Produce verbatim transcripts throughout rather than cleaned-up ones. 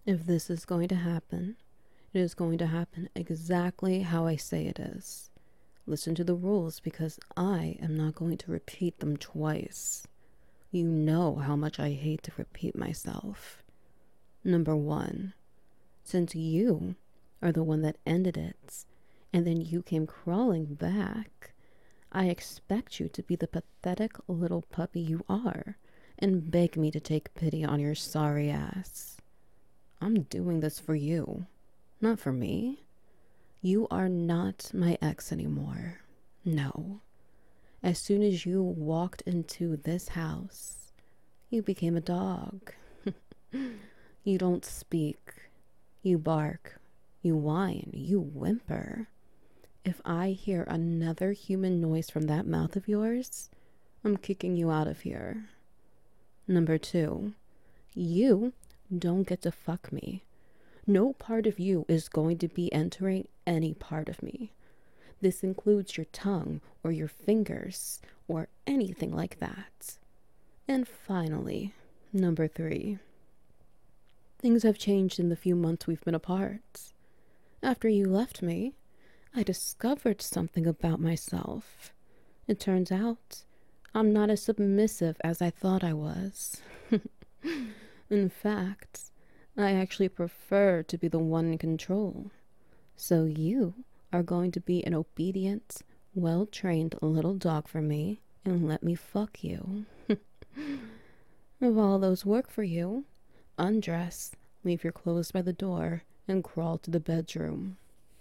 If this is going to happen, it is going to happen exactly how I say it is. Listen to the rules because I am not going to repeat them twice. You know how much I hate to repeat myself. Number one, since you are the one that ended it, and then you came crawling back, I expect you to be the pathetic little puppy you are and beg me to take pity on your sorry ass. I'm doing this for you, not for me. You are not my ex anymore. No. As soon as you walked into this house, you became a dog. You don't speak. You bark. You whine. You whimper. If I hear another human noise from that mouth of yours, I'm kicking you out of here. Number two, you don't get to fuck me. No part of you is going to be entering any part of me. This includes your tongue or your fingers or anything like that. And finally, number three, things have changed in the few months we've been apart. After you left me, I discovered something about myself. It turns out I'm not as submissive as I thought I was. In fact, I actually prefer to be the one in control. So you are going to be an obedient, well-trained little dog for me and let me fuck you. If all those work for you, undress, leave your clothes by the door, and crawl to the bedroom.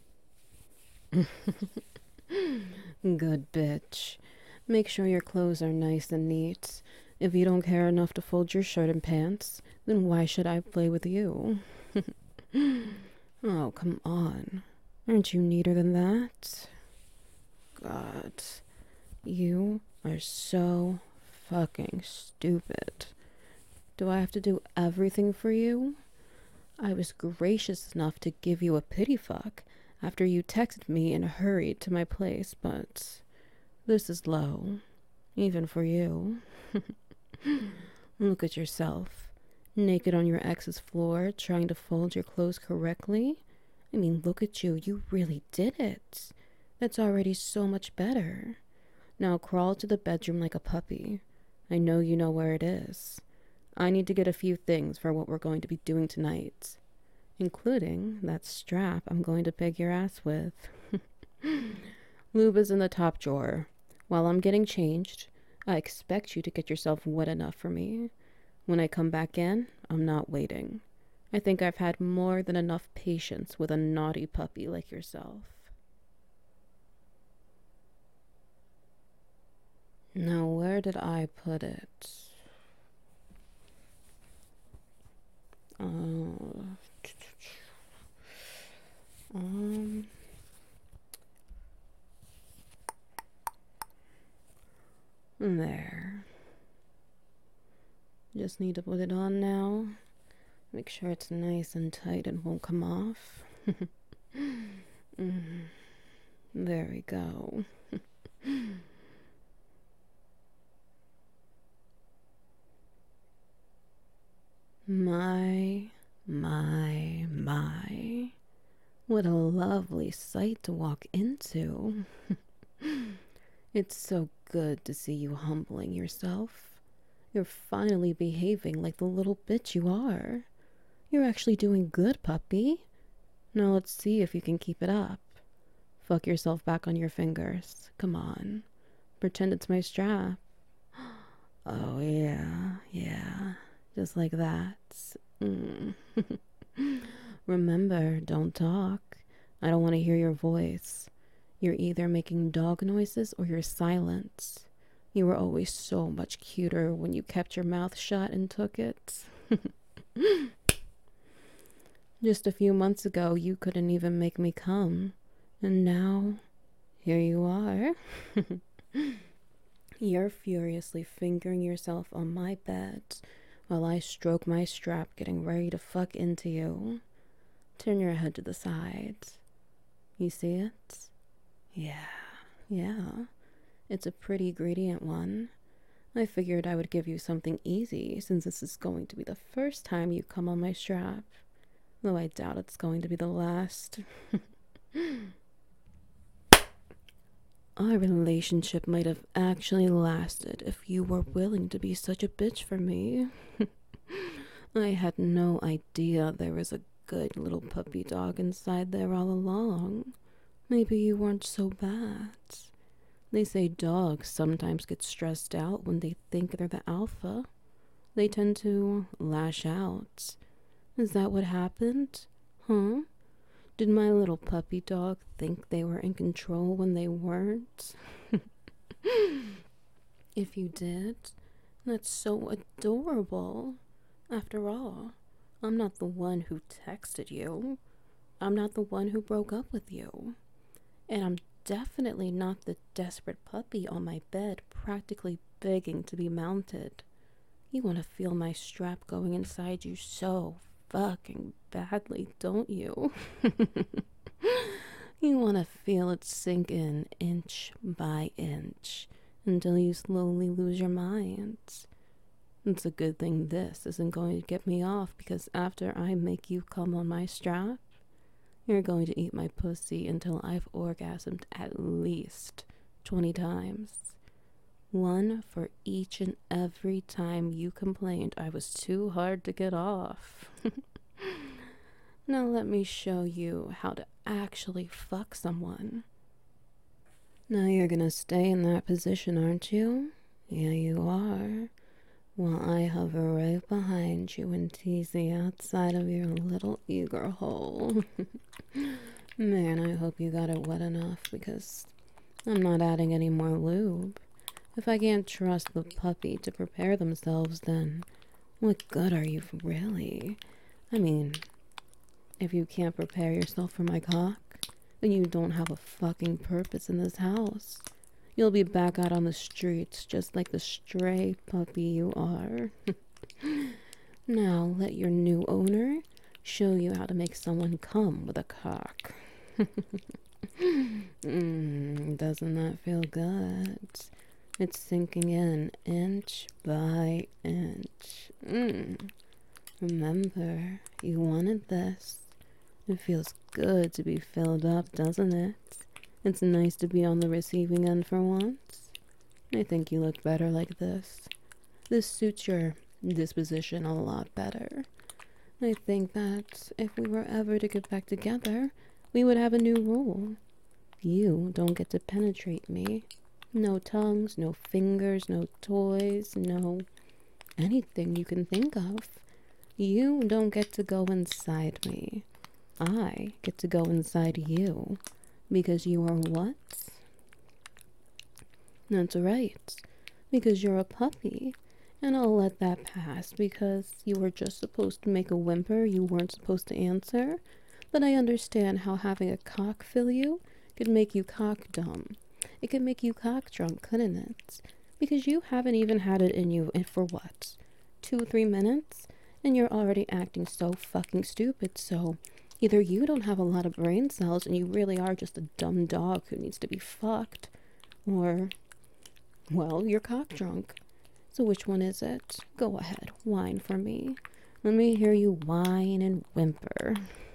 Good bitch. Make sure your clothes are nice and neat. If you don't care enough to fold your shirt and pants, then why should I play with you? Oh, come on. Aren't you neater than that? God, you are so fucking stupid. Do I have to do everything for you? I was gracious enough to give you a pity fuck after you texted me and hurried to my place, but this is low, even for you. Look at yourself, naked on your ex's floor, trying to fold your clothes correctly. I mean, look at you, you really did it. That's already so much better. Now crawl to the bedroom like a puppy. I know you know where it is. I need to get a few things for what we're going to be doing tonight, including that strap I'm going to peg your ass with. Lube is in the top drawer. While I'm getting changed, I expect you to get yourself wet enough for me. When I come back in, I'm not waiting. I think I've had more than enough patience with a naughty puppy like yourself. Now, where did I put it? Uh, um, there. Just need to put it on now. Make sure it's nice and tight and won't come off. Mm, there we go. My, my, my. What a lovely sight to walk into. It's so good to see you humbling yourself. You're finally behaving like the little bitch you are. You're actually doing good, puppy. Now let's see if you can keep it up. Fuck yourself back on your fingers. Come on. Pretend it's my strap. Oh, yeah, yeah. Just like that. Mm. Remember, don't talk. I don't want to hear your voice. You're either making dog noises or you're silent. You were always so much cuter when you kept your mouth shut and took it. Just a few months ago, you couldn't even make me come. And now, here you are. You're furiously fingering yourself on my bed while I stroke my strap, getting ready to fuck into you. Turn your head to the side. You see it? Yeah, yeah. It's a pretty gradient one. I figured I would give you something easy since this is going to be the first time you come on my strap. though I doubt it's going to be the last. Our relationship might have actually lasted if you were willing to be such a bitch for me. I had no idea there was a good little puppy dog inside there all along. Maybe you weren't so bad. They say dogs sometimes get stressed out when they think they're the alpha. They tend to lash out. Is that what happened? Huh? Did my little puppy dog think they were in control when they weren't? If you did, that's so adorable. After all, I'm not the one who texted you. I'm not the one who broke up with you. And I'm definitely not the desperate puppy on my bed practically begging to be mounted. You want to feel my strap going inside you so fucking badly, don't you? You want to feel it sink in inch by inch until you slowly lose your mind. It's a good thing this isn't going to get me off, because after I make you come on my strap, you're going to eat my pussy until I've orgasmed at least twenty times. One for each and every time you complained I was too hard to get off. Now let me show you how to actually fuck someone. Now you're gonna stay in that position, aren't you? Yeah, you are. While I hover right behind you and tease the outside of your little eager hole. Man, I hope you got it wet enough, because I'm not adding any more lube. If I can't trust the puppy to prepare themselves, then what good are you really? I mean, if you can't prepare yourself for my cock, then you don't have a fucking purpose in this house. You'll be back out on the streets just like the stray puppy you are. Now let your new owner show you how to make someone come with a cock. mm, doesn't that feel good? It's sinking in inch by inch. Mm. Remember, you wanted this. It feels good to be filled up, doesn't it? It's nice to be on the receiving end for once. I think you look better like this. This suits your disposition a lot better. I think that if we were ever to get back together, we would have a new rule. You don't get to penetrate me. No tongues, no fingers, no toys, no anything you can think of. You don't get to go inside me. I get to go inside you. Because you are what? That's right. Because you're a puppy. And I'll let that pass because you were just supposed to make a whimper you weren't supposed to answer. But I understand how having a cock fill you could make you cock dumb. It could make you cock drunk, couldn't it? Because you haven't even had it in you in for what? Two, three minutes? And you're already acting so fucking stupid, so either you don't have a lot of brain cells and you really are just a dumb dog who needs to be fucked, or, well, you're cock drunk. So which one is it? Go ahead, whine for me. Let me hear you whine and whimper.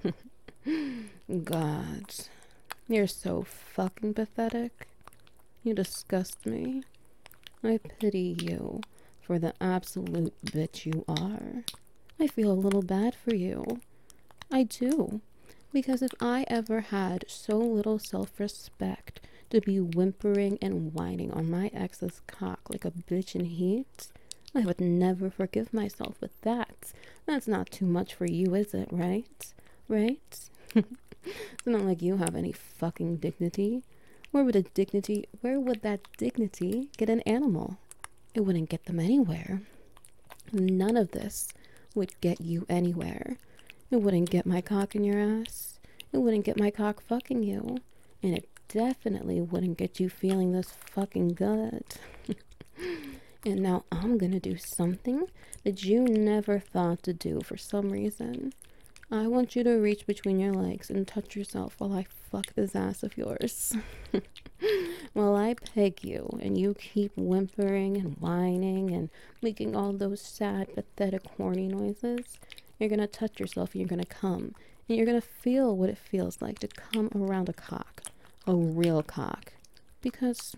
God, you're so fucking pathetic. You disgust me. I pity you for the absolute bitch you are. I feel a little bad for you. I do, because if I ever had so little self-respect to be whimpering and whining on my ex's cock like a bitch in heat, I would never forgive myself. But that, that's not too much for you, is it, right? Right? It's not like you have any fucking dignity. Where would a dignity, where would that dignity get an animal? It wouldn't get them anywhere. None of this would get you anywhere. It wouldn't get my cock in your ass. It wouldn't get my cock fucking you. And it definitely wouldn't get you feeling this fucking good. And now I'm gonna do something that you never thought to do for some reason. I want you to reach between your legs and touch yourself while I fuck this ass of yours. While I peg you and you keep whimpering and whining and making all those sad, pathetic, horny noises, You're gonna touch yourself and you're gonna come. And you're gonna feel what it feels like to come around a cock. A real cock. Because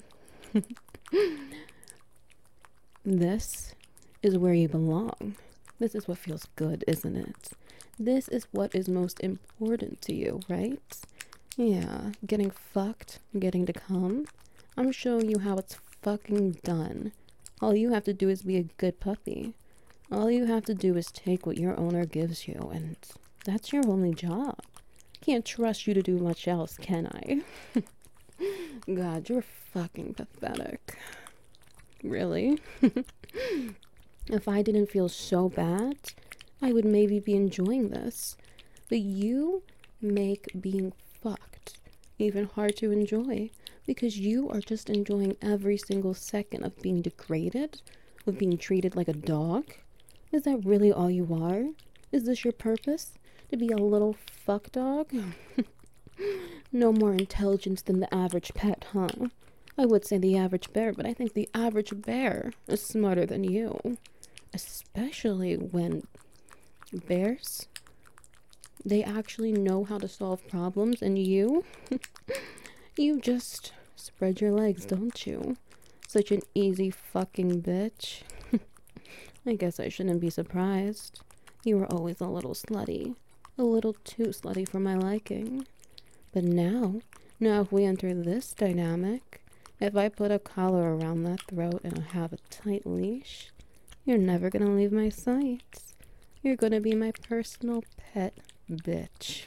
this is where you belong. This is what feels good, isn't it? This is what is most important to you, right? Yeah, getting fucked, getting to come. I'm showing you how it's fucking done. All you have to do is be a good puppy. All you have to do is take what your owner gives you, and that's your only job. Can't trust you to do much else, can I? God, you're fucking pathetic. Really? If I didn't feel so bad, I would maybe be enjoying this. But you make being fucked even hard to enjoy because you are just enjoying every single second of being degraded, of being treated like a dog. Is that really all you are? Is this your purpose? To be a little fuck dog? No more intelligence than the average pet, huh? I would say the average bear, but I think the average bear is smarter than you. Especially when bears, they actually know how to solve problems, and you, you just spread your legs, don't you? Such an easy fucking bitch. I guess I shouldn't be surprised. You were always a little slutty. A little too slutty for my liking. But now, now if we enter this dynamic, if I put a collar around that throat and I have a tight leash, you're never gonna leave my sight. You're gonna be my personal pet bitch.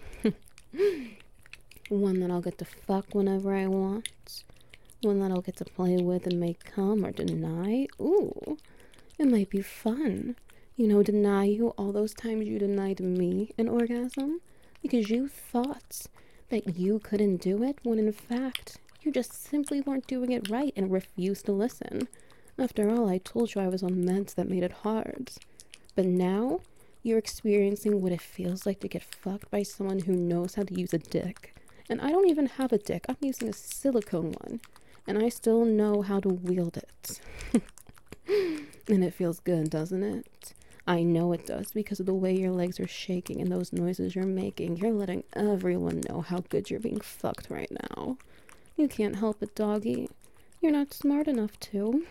One that I'll get to fuck whenever I want. One that I'll get to play with and make come or deny. Ooh, it might be fun. You know, deny you all those times you denied me an orgasm because you thought that you couldn't do it when in fact you just simply weren't doing it right and refused to listen. After all, I told you I was on meds that made it hard. But now you're experiencing what it feels like to get fucked by someone who knows how to use a dick. And I don't even have a dick. I'm using a silicone one. And I still know how to wield it. And it feels good, doesn't it? I know it does because of the way your legs are shaking and those noises you're making. You're letting everyone know how good you're being fucked right now. You can't help it, doggy. You're not smart enough to.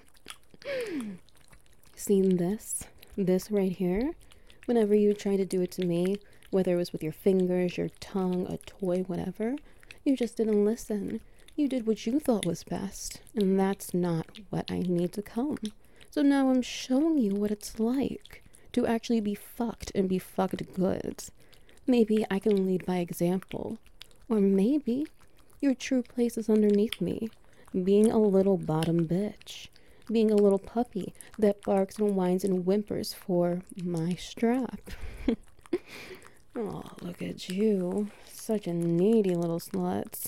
Seen this? This right here? Whenever you try to do it to me, whether it was with your fingers, your tongue, a toy, whatever, you just didn't listen. You did what you thought was best, and that's not what I need to come. So now I'm showing you what it's like to actually be fucked and be fucked good. Maybe I can lead by example. Or maybe your true place is underneath me, being a little bottom bitch, being a little puppy that barks and whines and whimpers for my strap. Oh, look at you. Such a needy little slut.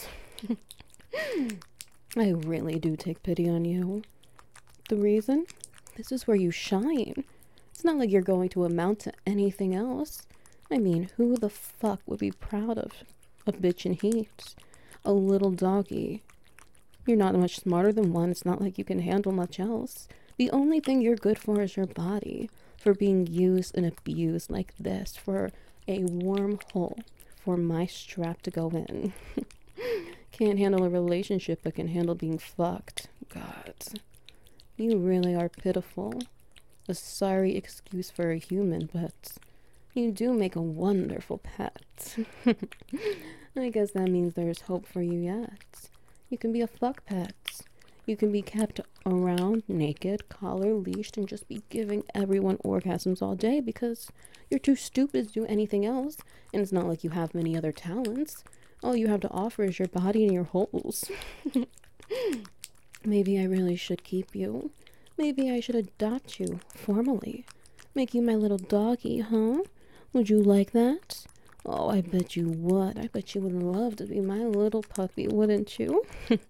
I really do take pity on you. The reason? This is where you shine. It's not like you're going to amount to anything else. I mean, who the fuck would be proud of a bitch in heat? A little doggy. You're not much smarter than one. It's not like you can handle much else. The only thing you're good for is your body. For being used and abused like this. For a warm hole for my strap to go in. Can't handle a relationship but can handle being fucked. God. You really are pitiful. A sorry excuse for a human, but you do make a wonderful pet. I guess that means there's hope for you yet. You can be a fuck pet. You can be kept around naked, collar leashed, and just be giving everyone orgasms all day because you're too stupid to do anything else. And it's not like you have many other talents. All you have to offer is your body and your holes. Maybe I really should keep you. Maybe I should adopt you formally. Make you my little doggy, huh? Would you like that? Oh, I bet you would. I bet you would love to be my little puppy, wouldn't you?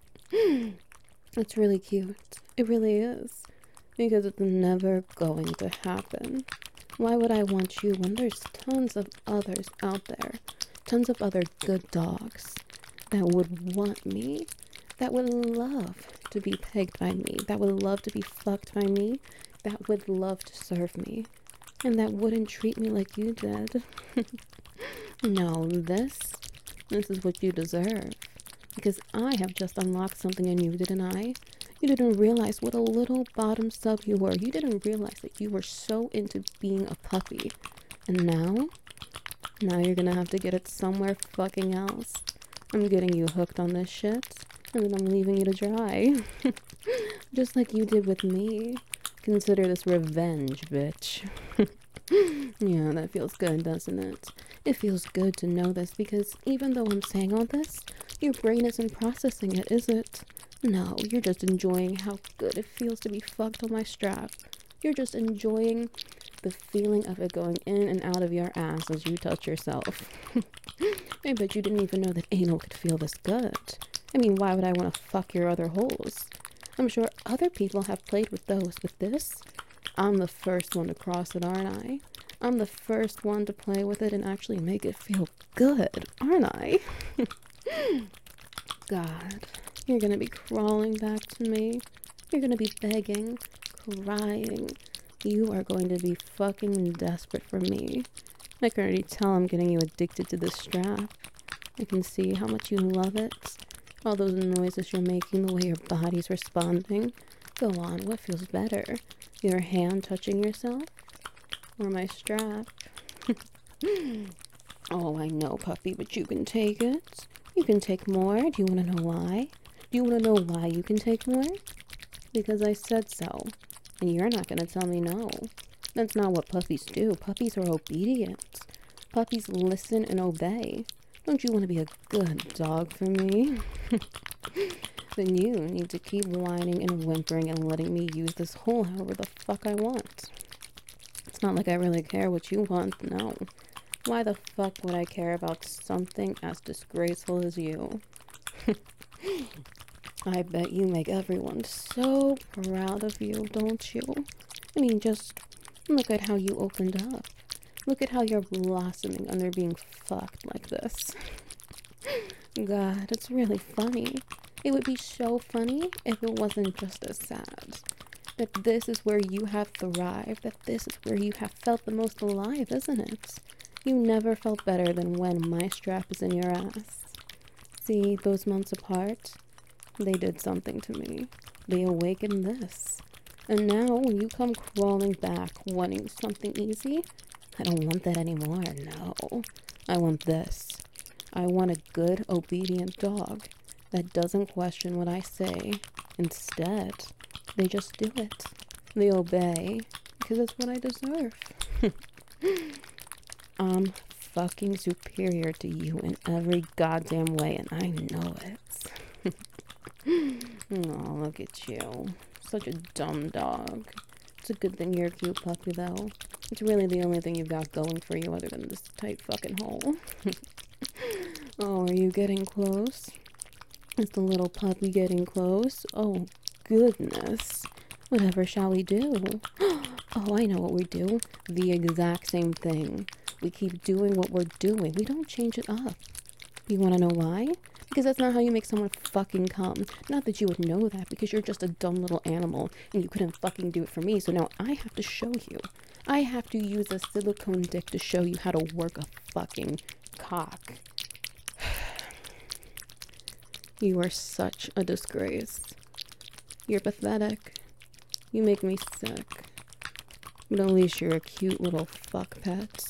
It's really cute. It really is. Because it's never going to happen. Why would I want you when there's tons of others out there? Tons of other good dogs that would want me, that would love to be pegged by me, that would love to be fucked by me, that would love to serve me. and that wouldn't treat me like you did. No, this, this is what you deserve. Because I have just unlocked something in you, didn't I? You didn't realize what a little bottom sub you were. You didn't realize that you were so into being a puppy. And now? Now you're gonna have to get it somewhere fucking else. I'm getting you hooked on this shit, and then I'm leaving you to dry. Just like you did with me. Consider this revenge, bitch. Yeah, that feels good, doesn't it? It feels good to know this because even though I'm saying all this, your brain isn't processing it, is it? No, you're just enjoying how good it feels to be fucked on my strap. You're just enjoying the feeling of it going in and out of your ass as you touch yourself. I bet you didn't even know that anal could feel this good. I mean, why would I want to fuck your other holes? I'm sure other people have played with those, but this, I'm the first one to cross it, aren't I? I'm the first one to play with it and actually make it feel good, aren't I? God, you're gonna be crawling back to me. You're gonna be begging, crying. You are going to be fucking desperate for me. I can already tell I'm getting you addicted to this strap. I can see how much you love it. All those noises you're making, the way your body's responding. Go on, what feels better? Your hand touching yourself? Or my strap? Oh, I know, puppy, but you can take it. You can take more. Do you want to know why? Do you want to know why you can take more? Because I said so. And you're not going to tell me no. That's not what puppies do. Puppies are obedient. Puppies listen and obey. Don't you want to be a good dog for me? Then you need to keep whining and whimpering and letting me use this hole however the fuck I want. It's not like I really care what you want, no. Why the fuck would I care about something as disgraceful as you? I bet you make everyone so proud of you, don't you? I mean, just look at how you opened up. Look at how you're blossoming under being fucked like this. God, it's really funny. It would be so funny if it wasn't just as sad. That this is where you have thrived. That this is where you have felt the most alive, isn't it? You never felt better than when my strap is in your ass. See, those months apart, they did something to me. They awakened this. And now, when you come crawling back, wanting something easy, I don't want that anymore, no. I want this. I want a good, obedient dog that doesn't question what I say. Instead, they just do it. They obey, because it's what I deserve. I'm fucking superior to you in every goddamn way, and I know it. Oh, look at you. Such a dumb dog. It's a good thing you're a cute puppy, though. It's really the only thing you've got going for you other than this tight fucking hole. Oh, are you getting close? Is the little puppy getting close? Oh, goodness. Whatever shall we do? Oh, I know what we do. The exact same thing. We keep doing what we're doing. We don't change it up. You want to know why? Because that's not how you make someone fucking come. Not that you would know that, because you're just a dumb little animal and you couldn't fucking do it for me. So now I have to show you. I have to use a silicone dick to show you how to work a fucking cock. You are such a disgrace. You're pathetic. You make me sick. But at least you're a cute little fuck pet.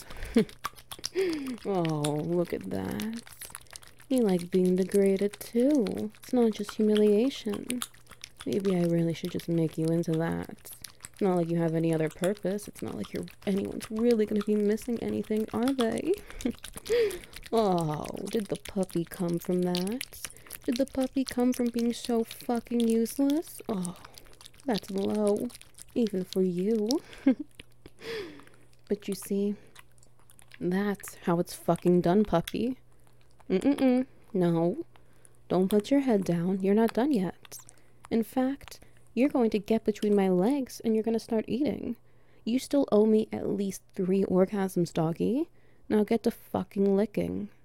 Oh, look at that. You like being degraded too. It's not just humiliation. Maybe I really should just make you into that. It's not like you have any other purpose. It's not like you're anyone's really gonna be missing anything, are they? Oh, did the puppy come from that? Did the puppy come from being so fucking useless? Oh, that's low. Even for you. But you see, that's how it's fucking done, puppy. Mm-mm-mm. No. Don't put your head down. You're not done yet. In fact, you're going to get between my legs and you're going to start eating. You still owe me at least three orgasms, doggy. Now get to fucking licking.